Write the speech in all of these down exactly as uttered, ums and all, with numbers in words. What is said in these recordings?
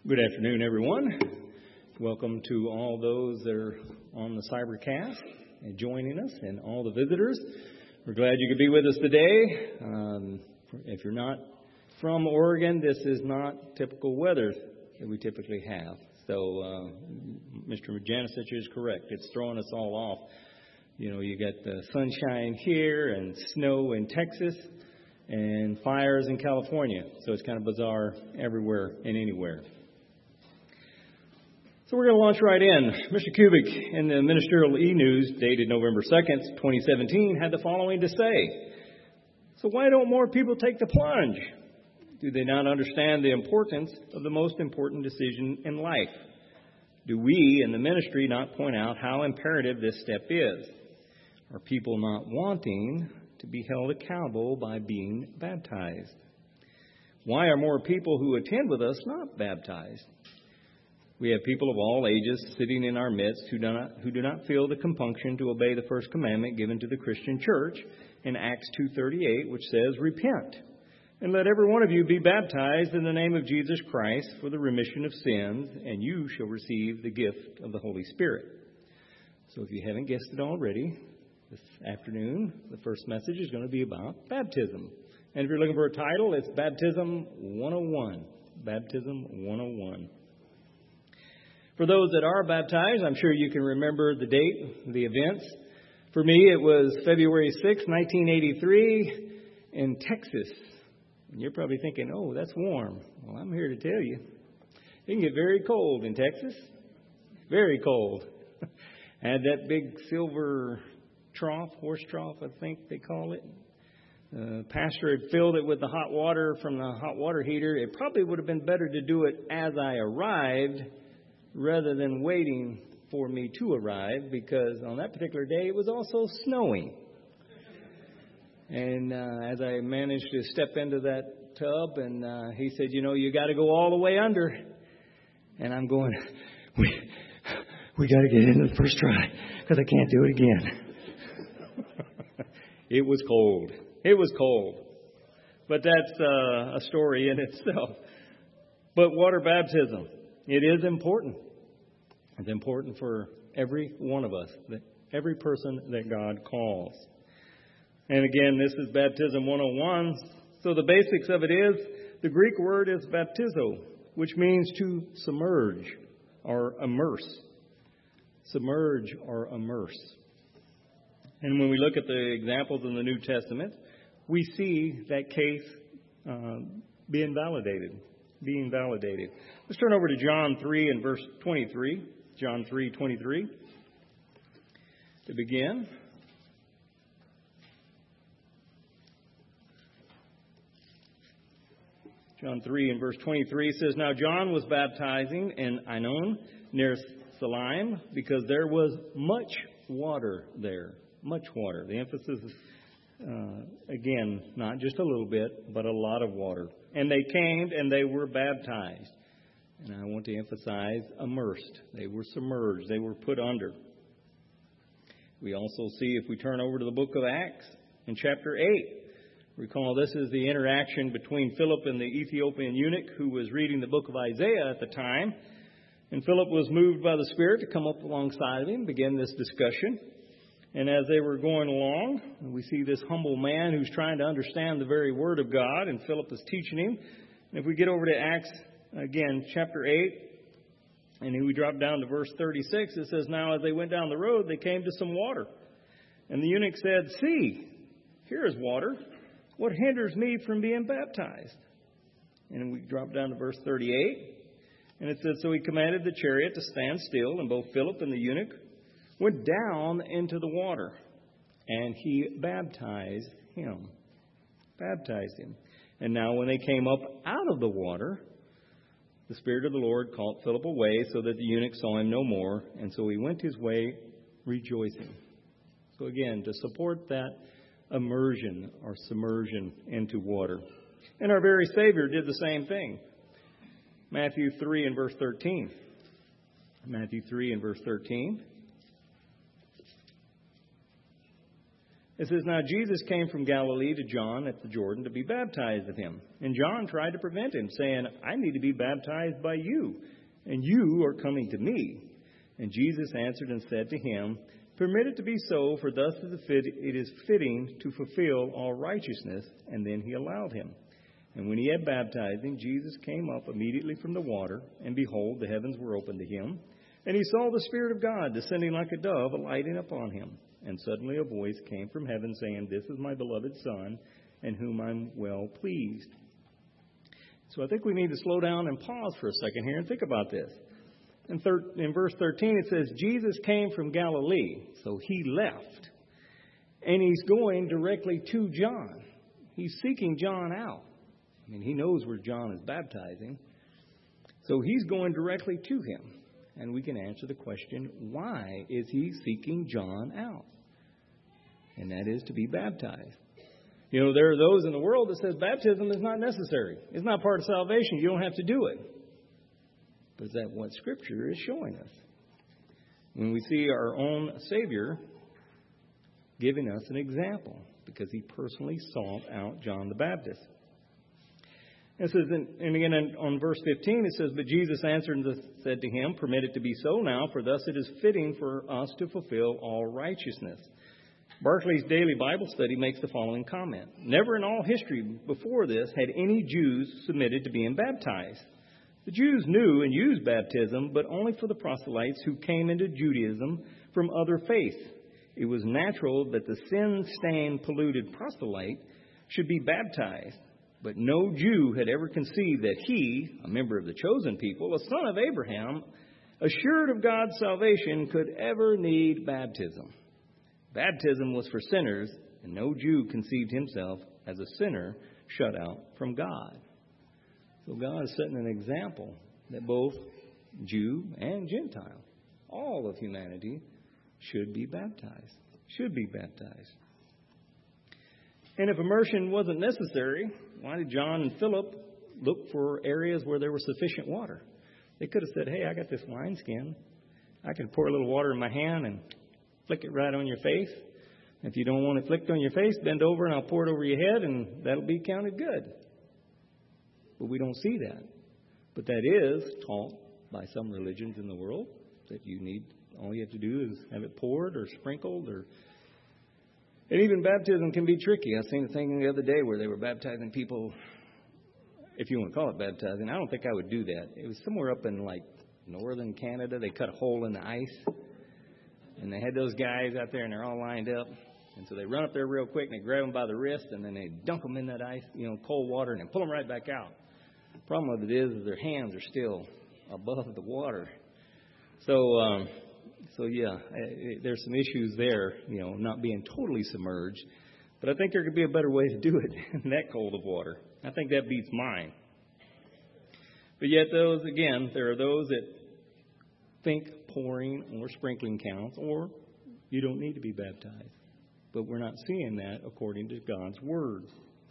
Good afternoon, everyone. Welcome to all those that are on the Cybercast and joining us, and all the visitors. We're glad you could be with us today. Um, if you're not from Oregon, this is not typical weather that we typically have. So uh, Mister Janicic is correct. It's throwing us all off. You know, you got the sunshine here and snow in Texas and fires in California. So it's kind of bizarre everywhere and anywhere. So we're going to launch right in. Mister Kubik in the Ministerial E-News dated November second, twenty seventeen, had the following to say. So why don't more people take the plunge? Do they not understand the importance of the most important decision in life? Do we in the ministry not point out how imperative this step is? Are people not wanting to be held accountable by being baptized? Why are more people who attend with us not baptized? We have people of all ages sitting in our midst who do not who do not feel the compunction to obey the first commandment given to the Christian church in Acts two thirty-eight, which says, "Repent, and let every one of you be baptized in the name of Jesus Christ for the remission of sins, and you shall receive the gift of the Holy Spirit." So if you haven't guessed it already, this afternoon, the first message is going to be about baptism. And if you're looking for a title, it's Baptism one oh one. Baptism one oh one. For those that are baptized, I'm sure you can remember the date, the events. For me, it was February sixth, nineteen eighty-three in Texas. And you're probably thinking, oh, that's warm. Well, I'm here to tell you. It can get very cold in Texas. Very cold. I had that big silver trough, horse trough, I think they call it. The pastor had filled it with the hot water from the hot water heater. It probably would have been better to do it as I arrived rather than waiting for me to arrive, because on that particular day it was also snowing. And uh, as I managed to step into that tub, and uh, he said, you know, you got to go all the way under. And I'm going, we, we got to get in the first try, because I can't do it again. It was cold. It was cold. But that's uh, a story in itself. But water baptism, it is important. It's important for every one of us, that every person that God calls. And again, this is Baptism one oh one. So the basics of it is, the Greek word is baptizo, which means to submerge or immerse. Submerge or immerse. And when we look at the examples in the New Testament, we see that case uh, being validated. Being validated. Let's turn over to John three and verse twenty-three. John three twenty-three. To begin. John three and verse twenty-three says, "Now John was baptizing in Ainon near Salim, because there was much water there." Much water. The emphasis is, uh, again, not just a little bit, but a lot of water. "And they came and they were baptized." And I want to emphasize immersed. They were submerged. They were put under. We also see, if we turn over to the book of Acts in chapter eight, recall this is the interaction between Philip and the Ethiopian eunuch who was reading the book of Isaiah at the time. And Philip was moved by the Spirit to come up alongside of him, begin this discussion. And as they were going along, we see this humble man who's trying to understand the very Word of God, and Philip is teaching him. And if we get over to Acts, again, chapter eight, and we drop down to verse thirty-six, it says, "Now as they went down the road, they came to some water. And the eunuch said, 'See, here is water. What hinders me from being baptized?' And we drop down to verse thirty-eight, and it says, "So he commanded the chariot to stand still, and both Philip and the eunuch went down into the water, and he baptized him." Baptized him. "And now when they came up out of the water, the Spirit of the Lord called Philip away, so that the eunuch saw him no more, and so he went his way rejoicing." So again, to support that immersion or submersion into water. And our very Savior did the same thing. Matthew three and verse thirteen. Matthew three and verse thirteen. It says, now Jesus came from Galilee to John at the Jordan to be baptized of him. And John tried to prevent him, saying, I need to be baptized by you, and you are coming to me. And Jesus answered and said to him, permit it to be so, for thus it is fitting to fulfill all righteousness. And then he allowed him. And when he had baptized him, Jesus came up immediately from the water, and behold, the heavens were opened to him. And he saw the Spirit of God descending like a dove, alighting upon him. And suddenly a voice came from heaven saying, this is my beloved Son, in whom I'm well pleased. So I think we need to slow down and pause for a second here and think about this. In, thir- in verse thirteen, it says, Jesus came from Galilee. So he left. And he's going directly to John. He's seeking John out. I mean, he knows where John is baptizing. So he's going directly to him. And we can answer the question, why is he seeking John out? And that is to be baptized. You know, there are those in the world that says baptism is not necessary. It's not part of salvation. You don't have to do it. But is that what Scripture is showing us? When we see our own Savior giving us an example, because he personally sought out John the Baptist. It says, and again on verse fifteen, it says, but Jesus answered and said to him, permit it to be so now, for thus it is fitting for us to fulfill all righteousness. Barclay's Daily Bible Study makes the following comment. Never in all history before this had any Jews submitted to being baptized. The Jews knew and used baptism, but only for the proselytes who came into Judaism from other faiths. It was natural that the sin-stained, polluted proselyte should be baptized. But no Jew had ever conceived that he, a member of the chosen people, a son of Abraham, assured of God's salvation, could ever need baptism. Baptism was for sinners, and no Jew conceived himself as a sinner shut out from God. So God is setting an example that both Jew and Gentile, all of humanity, should be baptized. Should be baptized. And if immersion wasn't necessary, why did John and Philip look for areas where there was sufficient water? They could have said, hey, I got this wineskin. I can pour a little water in my hand and flick it right on your face. If you don't want it flicked on your face, bend over and I'll pour it over your head and that'll be counted good. But we don't see that. But that is taught by some religions in the world, that you need, all you have to do is have it poured or sprinkled or... And even baptism can be tricky. I seen a thing the other day where they were baptizing people, if you want to call it baptizing. I don't think I would do that. It was somewhere up in like northern Canada. They cut a hole in the ice. And they had those guys out there and they're all lined up. And so they run up there real quick and they grab them by the wrist and then they dunk them in that ice, you know, cold water, and then pull them right back out. The problem with it is, is their hands are still above the water. So, um, So, yeah, there's some issues there, you know, not being totally submerged. But I think there could be a better way to do it in that cold of water. I think that beats mine. But yet those, again, there are those that think pouring or sprinkling counts, or you don't need to be baptized. But we're not seeing that according to God's Word.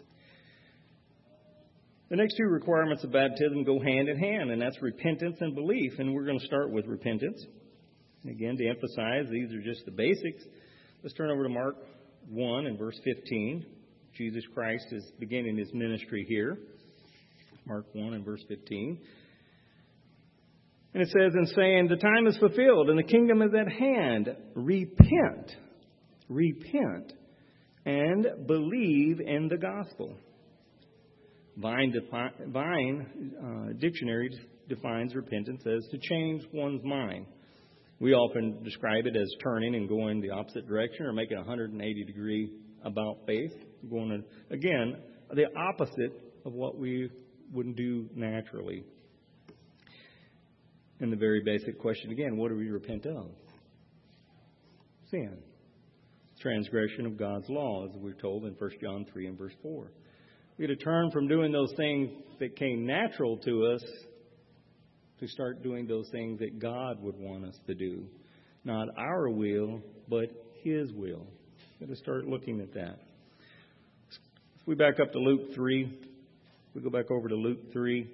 The next two requirements of baptism go hand in hand, and that's repentance and belief. And we're going to start with repentance. Again, to emphasize, these are just the basics. Let's turn over to Mark one and verse fifteen. Jesus Christ is beginning his ministry here. Mark one and verse fifteen. And it says, and saying, the time is fulfilled and the kingdom is at hand. Repent, repent, and believe in the gospel. Vine, defi- Vine uh, Dictionary defines repentance as to change one's mind. We often describe it as turning and going the opposite direction or making a one hundred eighty degree about face. Going, to, again, the opposite of what we wouldn't do naturally. And the very basic question again, what do we repent of? Sin. Transgression of God's law, as we're told in First John three and verse four. We got to turn from doing those things that came natural to us to start doing those things that God would want us to do. Not our will, but His will. We've got to start looking at that. If we back up to Luke three, we go back over to Luke three.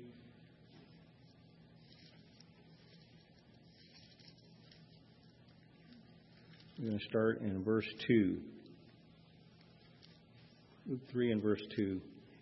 We're going to start in verse two. Luke three and verse two.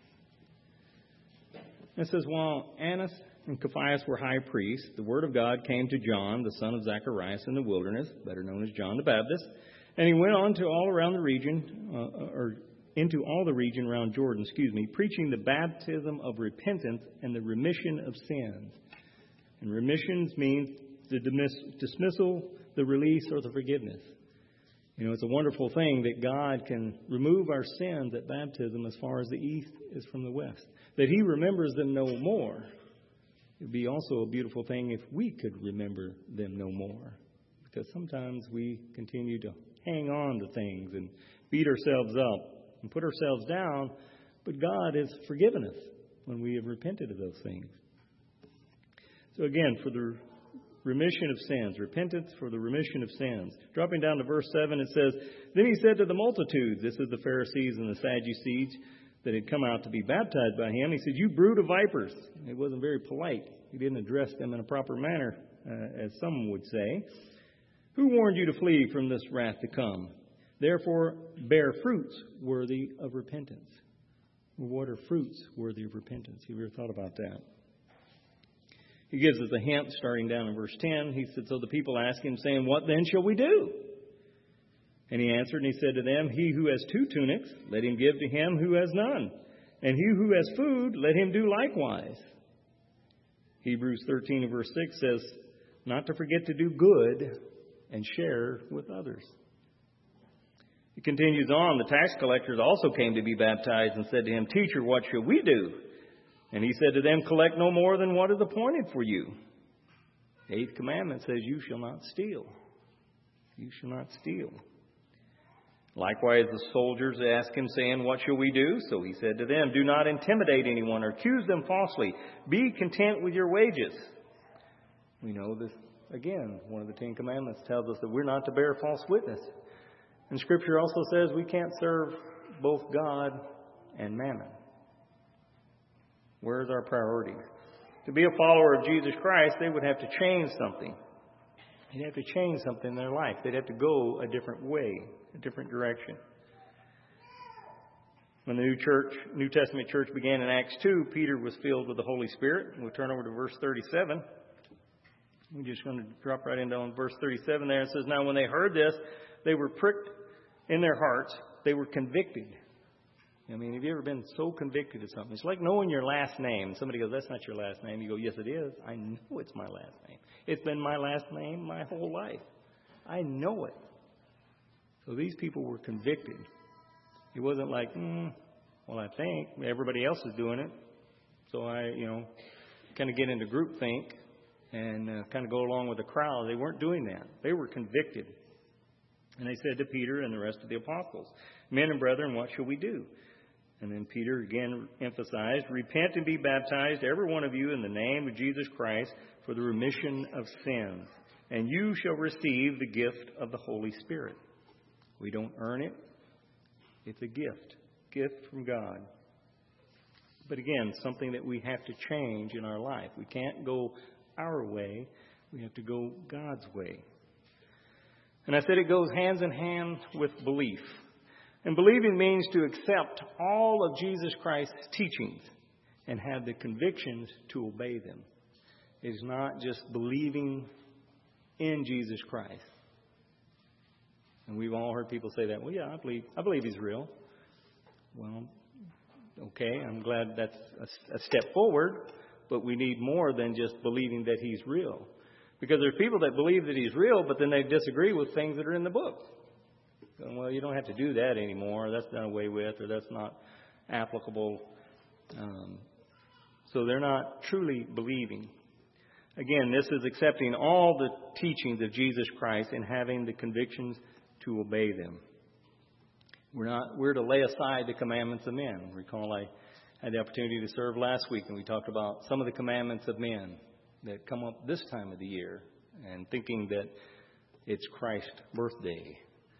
It says, while Annas and Caiaphas were high priests, the word of God came to John, the son of Zacharias, in the wilderness, better known as John the Baptist, and he went on to all around the region, uh, or into all the region around Jordan, excuse me, preaching the baptism of repentance and the remission of sins. And remissions means the dismiss- dismissal, the release, or the forgiveness. You know, it's a wonderful thing that God can remove our sins at baptism as far as the east is from the west. That He remembers them no more. It would be also a beautiful thing if we could remember them no more. Because sometimes we continue to hang on to things and beat ourselves up and put ourselves down. But God has forgiven us when we have repented of those things. So again, for the remission of sins, repentance for the remission of sins. Dropping down to verse seven, it says, Then he said to the multitudes, this is the Pharisees and the Sadducees that had come out to be baptized by him, he said, You brood of vipers. It wasn't very polite. He didn't address them in a proper manner, uh, as some would say. Who warned you to flee from this wrath to come? Therefore, bear fruits worthy of repentance. Well, what are fruits worthy of repentance? Have you ever thought about that? He gives us a hint starting down in verse ten. He said, So the people asked him, saying, What then shall we do? And he answered and he said to them, He who has two tunics, let him give to him who has none. And he who has food, let him do likewise. Hebrews thirteen and verse six says, Not to forget to do good and share with others. It continues on, the tax collectors also came to be baptized and said to him, Teacher, what shall we do? And he said to them, Collect no more than what is appointed for you. The eighth commandment says, You shall not steal. You shall not steal. Likewise, the soldiers asked him, saying, What shall we do? So he said to them, Do not intimidate anyone or accuse them falsely. Be content with your wages. We know this, again, one of the Ten Commandments tells us that we're not to bear false witness. And Scripture also says we can't serve both God and mammon. Where's our priority? To be a follower of Jesus Christ, they would have to change something. They'd have to change something in their life. They'd have to go a different way, a different direction. When the New Church, New Testament church began in Acts two, Peter was filled with the Holy Spirit. We'll turn over to verse thirty-seven. We're just going to drop right into on verse thirty-seven there. It says, Now when they heard this, they were pricked in their hearts. They were convicted. I mean, have you ever been so convicted of something? It's like knowing your last name. Somebody goes, That's not your last name. You go, Yes, it is. I know it's my last name. It's been my last name my whole life. I know it. So these people were convicted. It wasn't like, mm, well, I think everybody else is doing it. So I, you know, kind of get into groupthink and uh, kind of go along with the crowd. They weren't doing that. They were convicted. And they said to Peter and the rest of the apostles, Men and brethren, what shall we do? And then Peter again emphasized, Repent and be baptized, every one of you, in the name of Jesus Christ, for the remission of sins. And you shall receive the gift of the Holy Spirit. We don't earn it. It's a gift. Gift from God. But again, something that we have to change in our life. We can't go our way. We have to go God's way. And I said it goes hands in hand with belief. And believing means to accept all of Jesus Christ's teachings and have the convictions to obey them. It is not just believing in Jesus Christ. And we've all heard people say that, well, yeah, I believe I believe He's real. Well, okay, I'm glad that's a, a step forward, but we need more than just believing that He's real. Because there's people that believe that He's real, but then they disagree with things that are in the book. Well, you don't have to do that anymore. That's done away with, or that's not applicable. Um, so they're not truly believing. Again, this is accepting all the teachings of Jesus Christ and having the convictions to obey them. We're not. We're to lay aside the commandments of men. Recall I had the opportunity to serve last week, and we talked about some of the commandments of men that come up this time of the year, and thinking that it's Christ's birthday.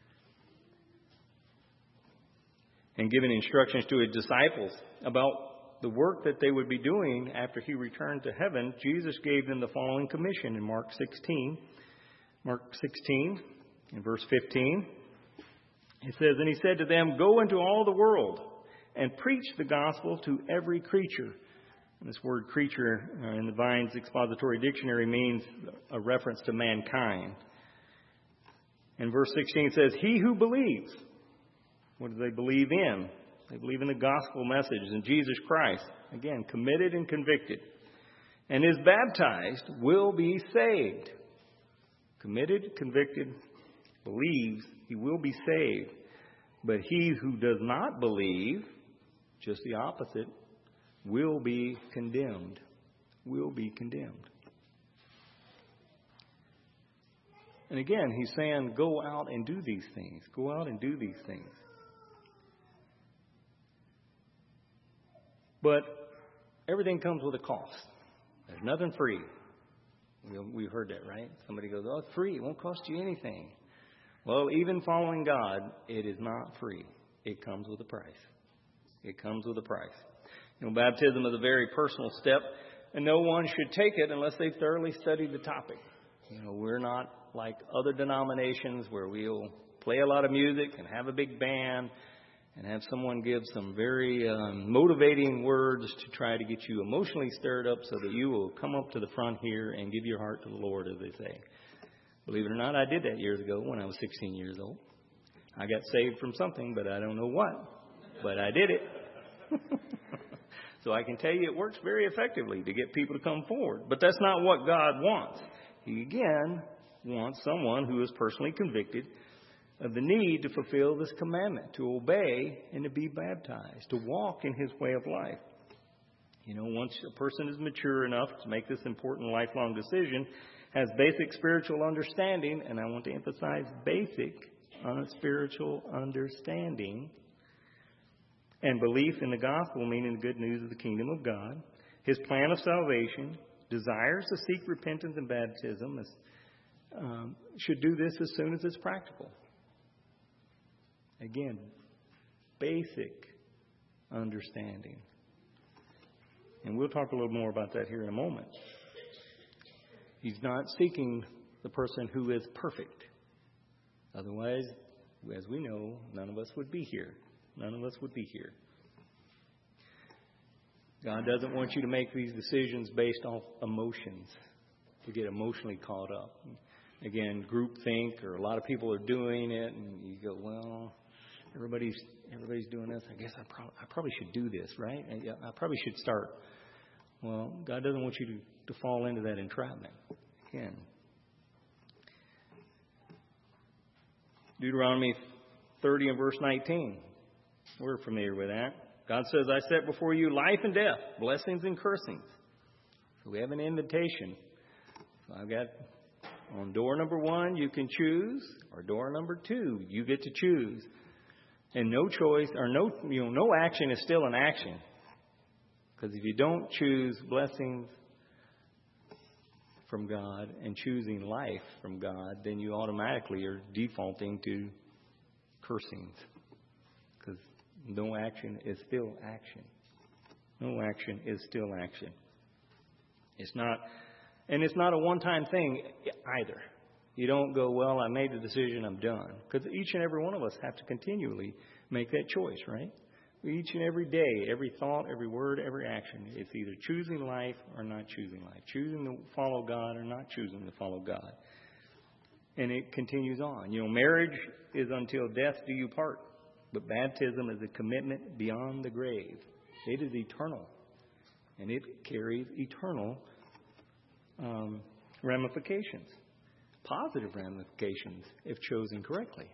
And giving instructions to His disciples about the work that they would be doing after He returned to heaven, Jesus gave them the following commission in Mark sixteen. Mark sixteen, in verse fifteen. It says, And He said to them, Go into all the world and preach the gospel to every creature. And this word creature uh, in the Vine's Expository Dictionary means a reference to mankind. And verse sixteen says, he who believes. What do they believe in? They believe in the gospel message, in Jesus Christ. Again, committed and convicted. And is baptized will be saved. Committed, convicted, believes he will be saved. But he who does not believe, just the opposite, will be condemned. Will be condemned. And again, he's saying, go out and do these things. Go out and do these things. But everything comes with a cost. There's nothing free. We've heard that, right? Somebody goes, oh, it's free. It won't cost you anything. Well, even following God, it is not free. It comes with a price. It comes with a price. You know, baptism is a very personal step, and no one should take it unless they've thoroughly studied the topic. You know, we're not like other denominations where we'll play a lot of music and have a big band and have someone give some very um, motivating words to try to get you emotionally stirred up so that you will come up to the front here and give your heart to the Lord, as they say. Believe it or not, I did that years ago when I was sixteen years old. I got saved from something, but I don't know what. But I did it. So I can tell you it works very effectively to get people to come forward. But that's not what God wants. He, again, wants someone who is personally convicted of the need to fulfill this commandment, to obey and to be baptized, to walk in his way of life. You know, once a person is mature enough to make this important lifelong decision, has basic spiritual understanding, and I want to emphasize basic uh, spiritual understanding, and belief in the gospel, meaning the good news of the kingdom of God, his plan of salvation, desires to seek repentance and baptism, um, should do this as soon as it's practical. Again, basic understanding. And we'll talk a little more about that here in a moment. He's not seeking the person who is perfect. Otherwise, as we know, none of us would be here. None of us would be here. God doesn't want you to make these decisions based off emotions, to get emotionally caught up. Again, groupthink, or a lot of people are doing it, and you go, well, everybody's everybody's doing this. I guess I, pro- I probably should do this, right? I, I probably should start. Well, God doesn't want you to, to fall into that entrapment. Again, Deuteronomy thirty and verse nineteen. We're familiar with that. God says, I set before you life and death, blessings and cursings. So we have an invitation. So I've got on door number one, you can choose, or door number two, you get to choose. And no choice, or no, you know, no action is still an action. Because if you don't choose blessings from God and choosing life from God, then you automatically are defaulting to cursings. Because no action is still action. No action is still action. It's not, and it's not a one-time thing either. You don't go, well, I made the decision, I'm done. Because each and every one of us have to continually make that choice, right? Each and every day, every thought, every word, every action, it's either choosing life or not choosing life. Choosing to follow God or not choosing to follow God. And it continues on. You know, marriage is until death do you part. But baptism is a commitment beyond the grave. It is eternal. And it carries eternal um, ramifications. Positive ramifications if chosen correctly.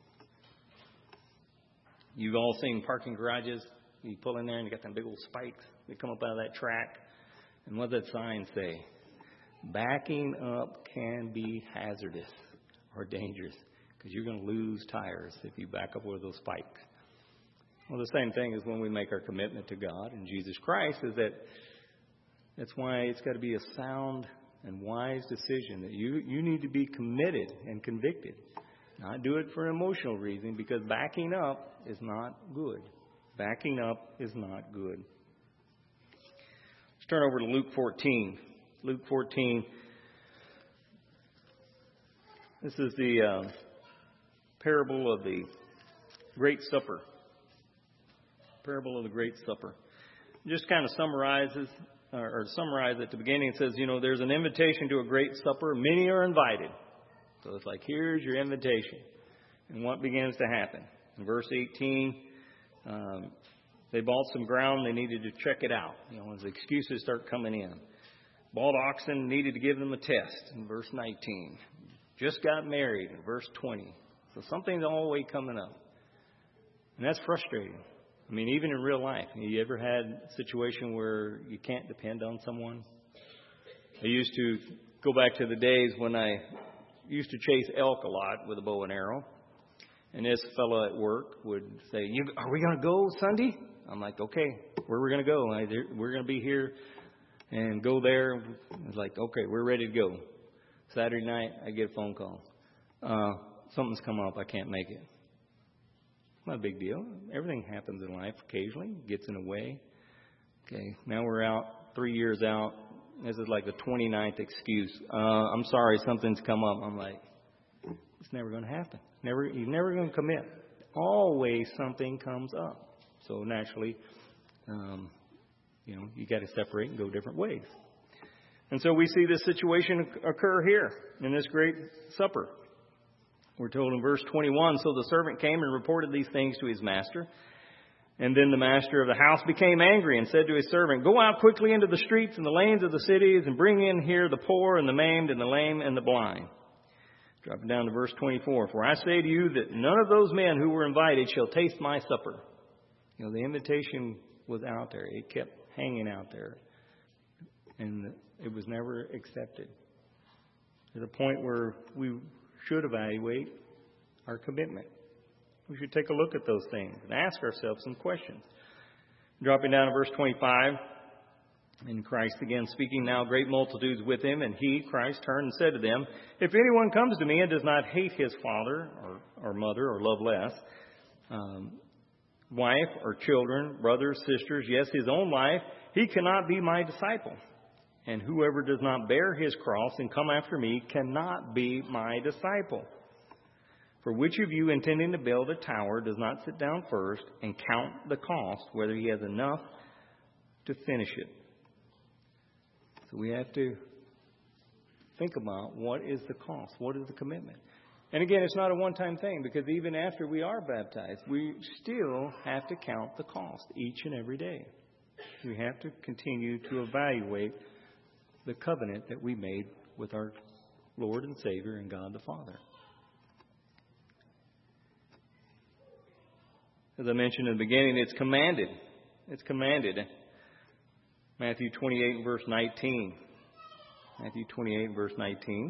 You've all seen parking garages. You pull in there and you got them big old spikes that come up out of that track. And what does that sign say? Backing up can be hazardous or dangerous because you're going to lose tires if you back up with those spikes. Well, the same thing is when we make our commitment to God and Jesus Christ, is that that's why it's got to be a sound and wise decision, that you, you need to be committed and convicted. Not do it for an emotional reason, because backing up is not good. Backing up is not good. Let's turn over to Luke fourteen. Luke fourteen. This is the uh, parable of the Great Supper. parable of the Great Supper. Just kind of summarizes, or, or summarize at the beginning. It says, you know, there's an invitation to a great supper. Many are invited. So it's like, here's your invitation. And what begins to happen? In verse eighteen, um, they bought some ground. They needed to check it out. You know, as excuses start coming in. Bought oxen, needed to give them a test. In verse nineteen. Just got married. In verse twenty. So something's always coming up. And that's frustrating. I mean, even in real life. You ever had a situation where you can't depend on someone? I used to go back to the days when I used to chase elk a lot with a bow and arrow. And this fellow at work would say, you, are we going to go Sunday? I'm like, okay, where are we going to go? I, we're going to be here and go there. It's like, okay, we're ready to go. Saturday night, I get a phone call. Uh, something's come up. I can't make it. Not a big deal. Everything happens in life occasionally. Gets in the way. Okay, now we're out, three years out. This is like the twenty-ninth excuse. Uh, I'm sorry, something's come up. I'm like, it's never going to happen. Never, you're never going to commit. Always something comes up. So naturally, um, you know, you got to separate and go different ways. And so we see this situation occur here in this great supper. We're told in verse twenty-one, so the servant came and reported these things to his master. And then the master of the house became angry and said to his servant, go out quickly into the streets and the lanes of the cities and bring in here the poor and the maimed and the lame and the blind. Dropping down to verse twenty-four. For I say to you that none of those men who were invited shall taste my supper. You know, the invitation was out there. It kept hanging out there. And it was never accepted. To the point where we should evaluate our commitment. We should take a look at those things and ask ourselves some questions. Dropping down to verse twenty-five. And Christ again speaking, now great multitudes with him, and he, Christ, turned and said to them, if anyone comes to me and does not hate his father or, or mother or love less, um, wife or children, brothers, sisters, yes, his own life, he cannot be my disciple. And whoever does not bear his cross and come after me cannot be my disciple. For which of you intending to build a tower does not sit down first and count the cost, whether he has enough to finish it? So we have to think about what is the cost, what is the commitment. And again, it's not a one-time thing, because even after we are baptized, we still have to count the cost each and every day. We have to continue to evaluate the covenant that we made with our Lord and Savior and God the Father. As I mentioned in the beginning, it's commanded. It's commanded. Matthew twenty-eight, verse nineteen. Matthew twenty-eight, verse nineteen.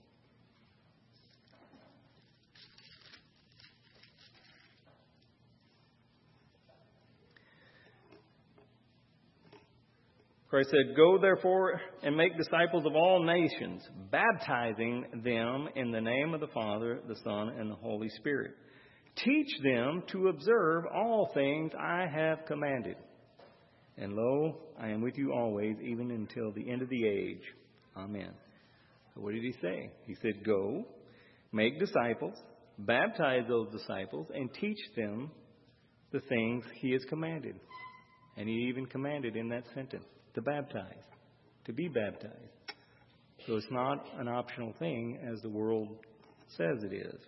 Christ said, go therefore and make disciples of all nations, baptizing them in the name of the Father, the Son, and the Holy Spirit. Teach them to observe all things I have commanded. And lo, I am with you always, even until the end of the age. Amen. So what did he say? He said, go, make disciples, baptize those disciples, and teach them the things he has commanded. And he even commanded in that sentence to baptize, to be baptized. So it's not an optional thing as the world says it is.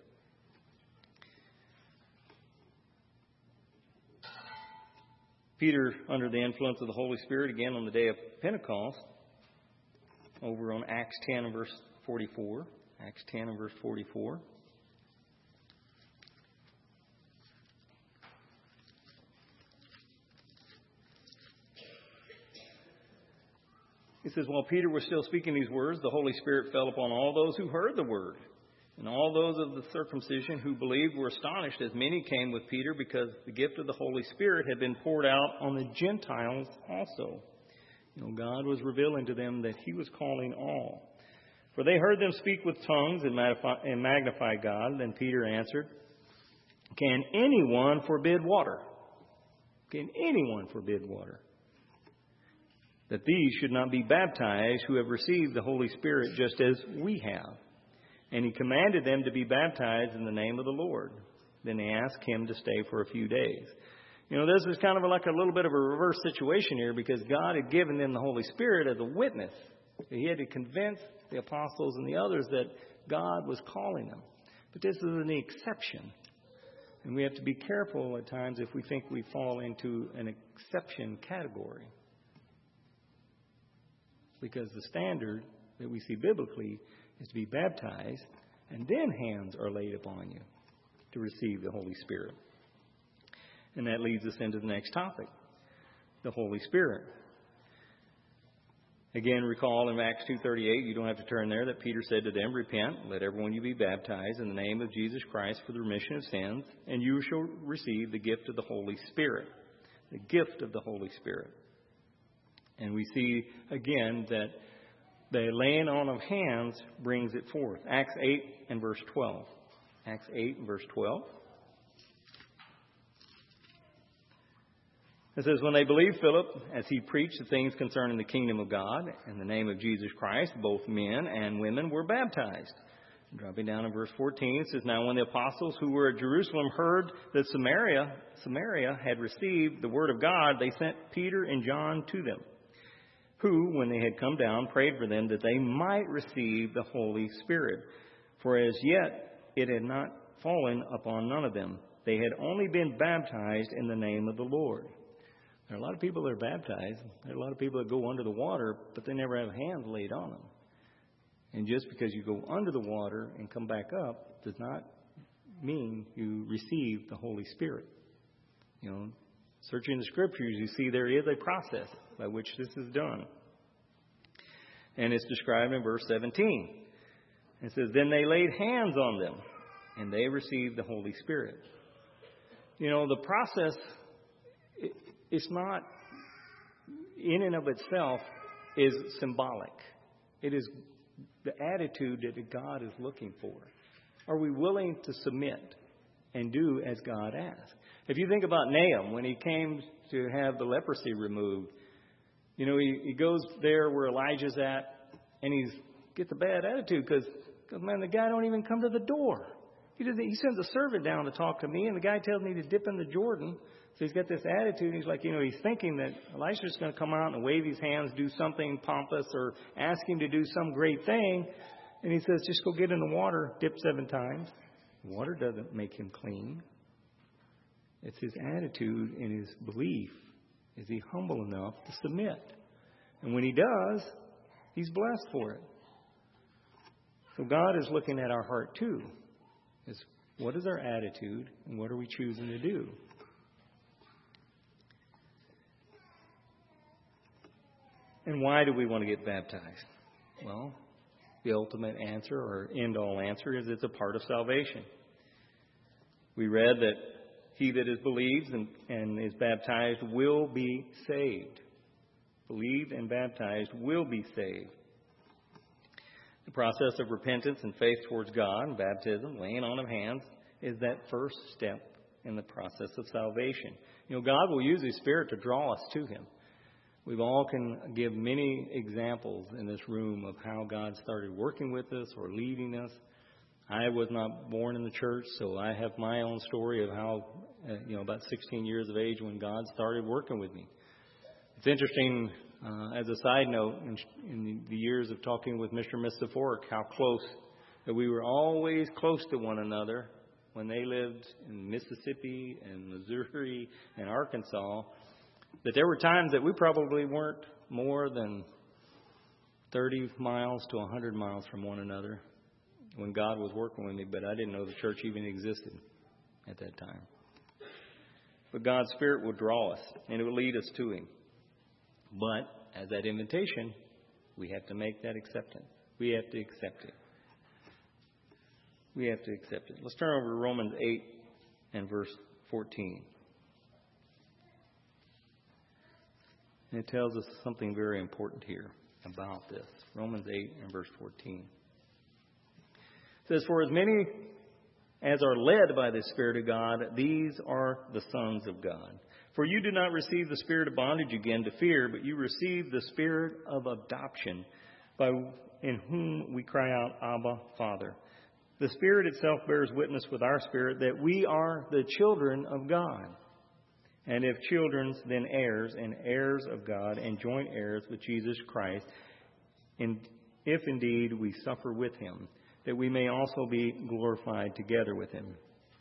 Peter, under the influence of the Holy Spirit, again on the day of Pentecost, over on Acts ten and verse forty-four. Acts ten and verse forty-four. He says, while Peter was still speaking these words, the Holy Spirit fell upon all those who heard the word. And all those of the circumcision who believed were astonished, as many came with Peter, because the gift of the Holy Spirit had been poured out on the Gentiles also. You know, God was revealing to them that he was calling all. For they heard them speak with tongues and magnify, and magnify God. Then Peter answered, can anyone forbid water? Can anyone forbid water? That these should not be baptized who have received the Holy Spirit just as we have. And he commanded them to be baptized in the name of the Lord. Then they asked him to stay for a few days. You know, this is kind of like a little bit of a reverse situation here because God had given them the Holy Spirit as a witness. He had to convince the apostles and the others that God was calling them. But this is an exception. And we have to be careful at times if we think we fall into an exception category. Because the standard that we see biblically is to be baptized, and then hands are laid upon you to receive the Holy Spirit. And that leads us into the next topic, the Holy Spirit. Again, recall in Acts two thirty-eight, you don't have to turn there, that Peter said to them, "Repent, let everyone you be baptized in the name of Jesus Christ for the remission of sins, and you shall receive the gift of the Holy Spirit." The gift of the Holy Spirit. And we see again that the laying on of hands brings it forth. Acts eight and verse twelve. Acts eight and verse twelve. It says, "When they believed Philip, as he preached the things concerning the kingdom of God, in the name of Jesus Christ, both men and women were baptized." Dropping down in verse fourteen, it says, "Now when the apostles who were at Jerusalem heard that Samaria, Samaria had received the word of God, they sent Peter and John to them, who, when they had come down, prayed for them that they might receive the Holy Spirit. For as yet it had not fallen upon none of them. They had only been baptized in the name of the Lord." There are a lot of people that are baptized. There are a lot of people that go under the water, but they never have hands laid on them. And just because you go under the water and come back up does not mean you receive the Holy Spirit. You know, searching the Scriptures, you see there is a process by which this is done. And it's described in verse seventeen. It says, "Then they laid hands on them, and they received the Holy Spirit." You know, the process, it, it's not, in and of itself, is symbolic. It is the attitude that God is looking for. Are we willing to submit and do as God asks? If you think about Nahum, when he came to have the leprosy removed, you know, he, he goes there where Elijah's at, and he gets a bad attitude because, man, the guy don't even come to the door. He doesn't. He sends a servant down to talk to me, and the guy tells me to dip in the Jordan. So he's got this attitude. He's like, you know, he's thinking that Elisha's going to come out and wave his hands, do something pompous, or ask him to do some great thing. And he says, just go get in the water, dip seven times. Water doesn't make him clean. It's his attitude and his belief. Is he humble enough to submit? And when he does, he's blessed for it. So God is looking at our heart too. Is what is our attitude and what are we choosing to do? And why do we want to get baptized? Well, the ultimate answer or end-all answer is it's a part of salvation. We read that he that is believes and, and is baptized will be saved. Believed and baptized will be saved. The process of repentance and faith towards God and baptism, laying on of hands, is that first step in the process of salvation. You know, God will use His Spirit to draw us to Him. We've all can give many examples in this room of how God started working with us or leading us. I was not born in the church, so I have my own story of how, uh, you know, about sixteen years of age when God started working with me. It's interesting, uh, as a side note, in, in the years of talking with Mister and Missus Fork, how close, that we were always close to one another when they lived in Mississippi and Missouri and Arkansas. That there were times that we probably weren't more than thirty miles to one hundred miles from one another when God was working with me, but I didn't know the church even existed at that time. But God's Spirit will draw us, and it will lead us to Him. But as that invitation, we have to make that acceptance. We have to accept it. We have to accept it. Let's turn over to Romans eight and verse fourteen. And it tells us something very important here about this. Romans eight and verse fourteen. It says, "For as many as are led by the Spirit of God, these are the sons of God. For you did not receive the spirit of bondage again to fear, but you received the spirit of adoption, by in whom we cry out, Abba, Father. The Spirit itself bears witness with our spirit that we are the children of God. And if children, then heirs, and heirs of God, and joint heirs with Jesus Christ, and if indeed we suffer with him, that we may also be glorified together with him.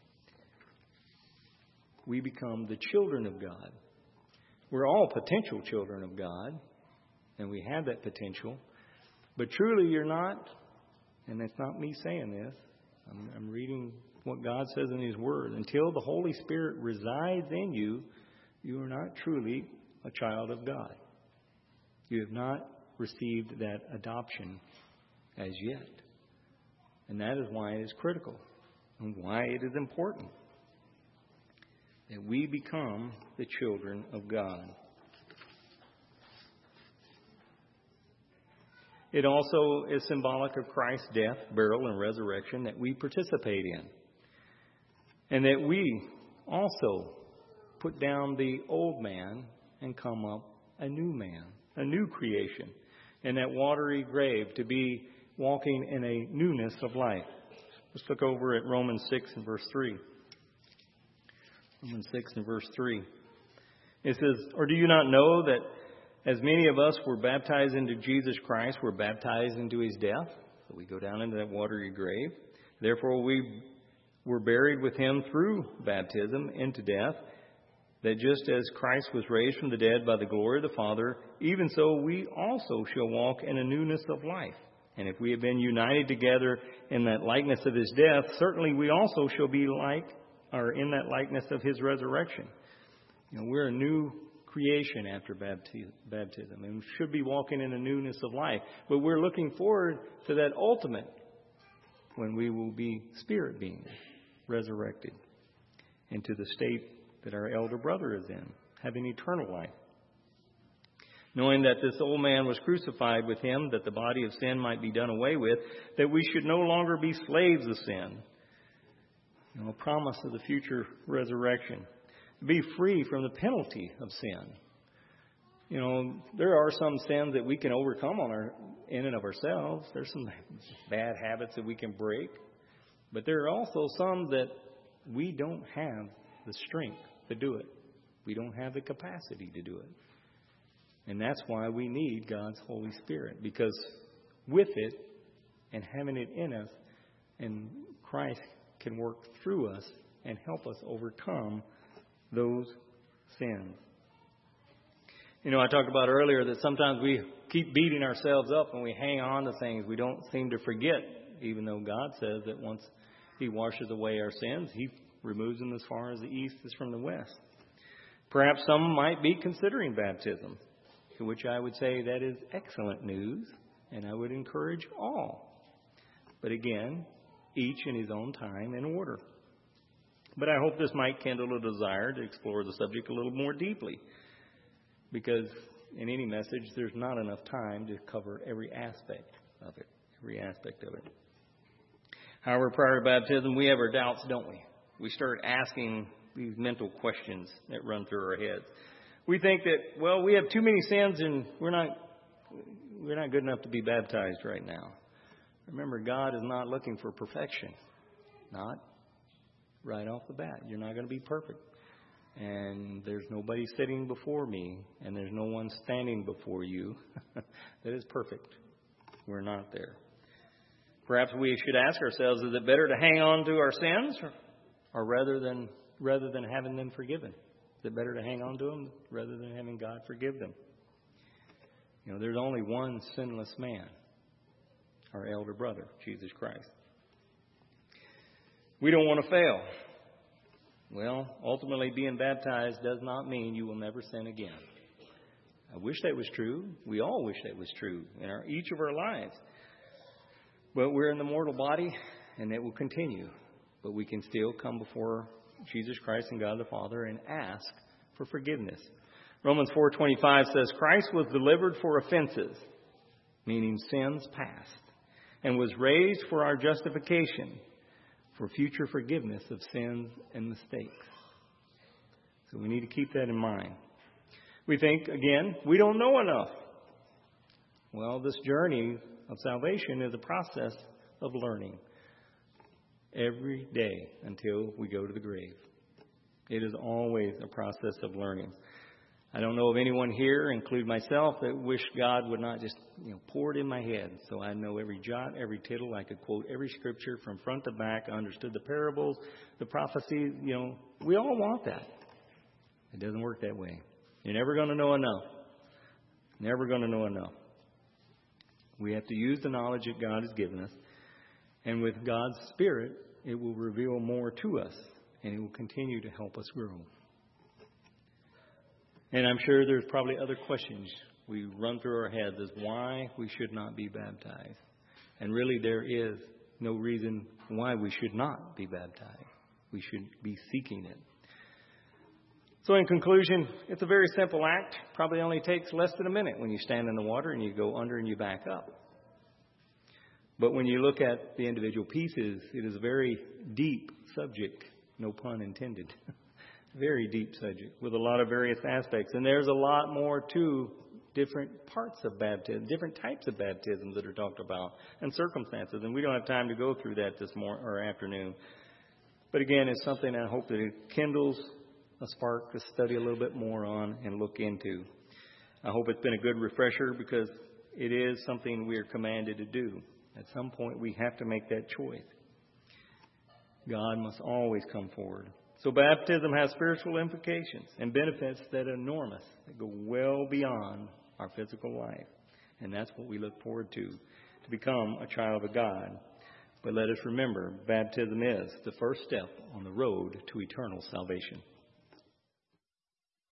We become the children of God. We're all potential children of God, and we have that potential. But truly you're not, and it's not me saying this, I'm, I'm reading what God says in his word. Until the Holy Spirit resides in you, you are not truly a child of God. You have not received that adoption as yet. And that is why it is critical and why it is important that we become the children of God. It also is symbolic of Christ's death, burial, and resurrection that we participate in. And that we also put down the old man and come up a new man, a new creation, in that watery grave to be walking in a newness of life. Let's look over at Romans six and verse three. Romans six and verse three. It says, "Or do you not know that as many of us were baptized into Jesus Christ, were baptized into his death?" So we go down into that watery grave. "Therefore we were buried with him through baptism into death, that just as Christ was raised from the dead by the glory of the Father, even so we also shall walk in a newness of life. And if we have been united together in that likeness of his death, certainly we also shall be like, or in that likeness of his resurrection." You know, we're a new creation after baptism, and we should be walking in a newness of life. But we're looking forward to that ultimate, when we will be spirit beings, resurrected into the state that our elder brother is in, having eternal life. Knowing that this old man was crucified with him, that the body of sin might be done away with, that we should no longer be slaves of sin. You know, a promise of the future resurrection. Be free from the penalty of sin. You know, there are some sins that we can overcome on our in and of ourselves. There's some bad habits that we can break. But there are also some that we don't have the strength to do it. We don't have the capacity to do it. And that's why we need God's Holy Spirit. Because with it and having it in us, and Christ can work through us and help us overcome those sins. You know, I talked about earlier that sometimes we keep beating ourselves up and we hang on to things we don't seem to forget, even though God says that once he washes away our sins, he removes them as far as the east is from the west. Perhaps some might be considering baptism, to which I would say that is excellent news, and I would encourage all. But again, each in his own time and order. But I hope this might kindle a desire to explore the subject a little more deeply, because in any message, there's not enough time to cover every aspect of it, every aspect of it. However, prior to baptism, we have our doubts, don't we? We start asking these mental questions that run through our heads. We think that, well, we have too many sins and we're not we're not good enough to be baptized right now. Remember, God is not looking for perfection. Not right off the bat. You're not going to be perfect. And there's nobody sitting before me, and there's no one standing before you that is perfect. We're not there. Perhaps we should ask ourselves, is it better to hang on to our sins or, or rather than rather than having them forgiven? Is it better to hang on to them rather than having God forgive them? You know, there's only one sinless man, our elder brother, Jesus Christ. We don't want to fail. Well, ultimately being baptized does not mean you will never sin again. I wish that was true. We all wish that was true in our, each of our lives. But we're in the mortal body, and it will continue. But we can still come before Jesus Christ and God the Father and ask for forgiveness. Romans four twenty-five says, Christ was delivered for offenses, meaning sins past, and was raised for our justification, for future forgiveness of sins and mistakes. So we need to keep that in mind. We think, again, we don't know enough. Well, this journey of salvation is a process of learning every day until we go to the grave. It is always a process of learning. I don't know of anyone here, include myself, that wish God would not just, you know, pour it in my head so I know every jot, every tittle. I could quote every scripture from front to back. I understood the parables, the prophecies. You know, we all want that. It doesn't work that way. You're never going to know enough. Never going to know enough. We have to use the knowledge that God has given us. And with God's Spirit, it will reveal more to us. And it will continue to help us grow. And I'm sure there's probably other questions we run through our heads as why we should not be baptized. And really there is no reason why we should not be baptized. We should be seeking it. So in conclusion, it's a very simple act. Probably only takes less than a minute when you stand in the water and you go under and you back up. But when you look at the individual pieces, it is a very deep subject, no pun intended. Very deep subject with a lot of various aspects. And there's a lot more to different parts of baptism, different types of baptisms that are talked about, and circumstances. And we don't have time to go through that this morning or afternoon. But again, it's something I hope that it kindles a spark to study a little bit more on and look into. I hope it's been a good refresher because it is something we are commanded to do. At some point, we have to make that choice. God must always come forward. So baptism has spiritual implications and benefits that are enormous, that go well beyond our physical life. And that's what we look forward to, to become a child of God. But let us remember, baptism is the first step on the road to eternal salvation.